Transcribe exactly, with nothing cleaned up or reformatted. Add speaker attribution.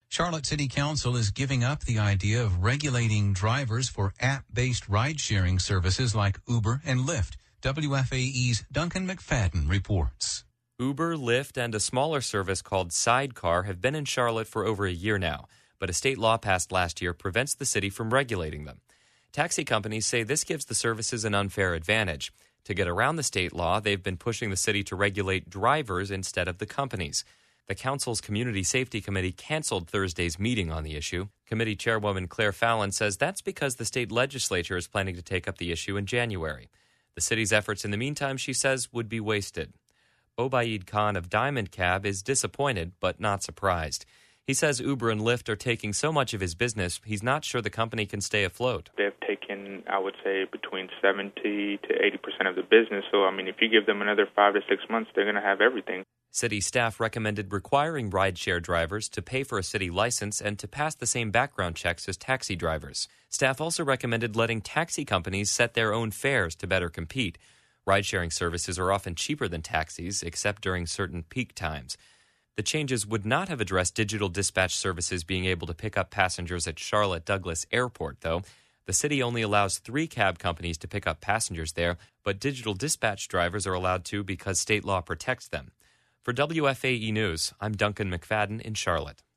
Speaker 1: Charlotte City Council is giving up the idea of regulating drivers for app-based ride-sharing services like Uber and Lyft. W F A E's Duncan McFadden reports.
Speaker 2: Uber, Lyft, and a smaller service called Sidecar have been in Charlotte for over a year now, but a state law passed last year prevents the city from regulating them. Taxi companies say this gives the services an unfair advantage. To get around the state law, they've been pushing the city to regulate drivers instead of the companies. The council's Community Safety Committee canceled Thursday's meeting on the issue. Committee Chairwoman Claire Fallon says that's because the state legislature is planning to take up the issue in January. The city's efforts in the meantime, she says, would be wasted. Obaid Khan of Diamond Cab is disappointed but not surprised. He says Uber and Lyft are taking so much of his business, he's not sure the company can stay afloat.
Speaker 3: They've taken, I would say, between seventy to eighty percent of the business. So, I mean, if you give them another five to six months, they're going to have everything.
Speaker 2: City staff recommended requiring rideshare drivers to pay for a city license and to pass the same background checks as taxi drivers. Staff also recommended letting taxi companies set their own fares to better compete. Ride-sharing services are often cheaper than taxis, except during certain peak times. The changes would not have addressed digital dispatch services being able to pick up passengers at Charlotte Douglas Airport, though. The city only allows three cab companies to pick up passengers there, but digital dispatch drivers are allowed to because state law protects them. For W F A E News, I'm Duncan McFadden in Charlotte.